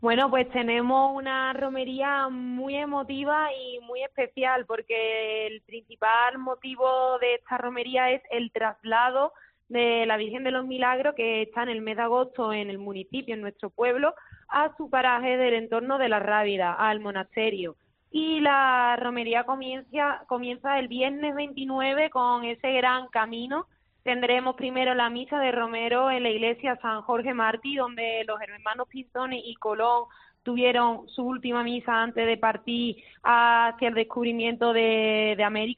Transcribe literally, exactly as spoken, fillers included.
Bueno, pues tenemos una romería muy emotiva y muy especial porque el principal motivo de esta romería es el traslado de la Virgen de los Milagros, que está en el mes de agosto en el municipio, en nuestro pueblo, a su paraje del entorno de la Rábida, al monasterio. Y la romería comienza, comienza el viernes veintinueve con ese gran camino. Tendremos primero la misa de Romero en la iglesia San Jorge Mártir, donde los hermanos Pinzón y Colón tuvieron su última misa antes de partir hacia el descubrimiento de, de América.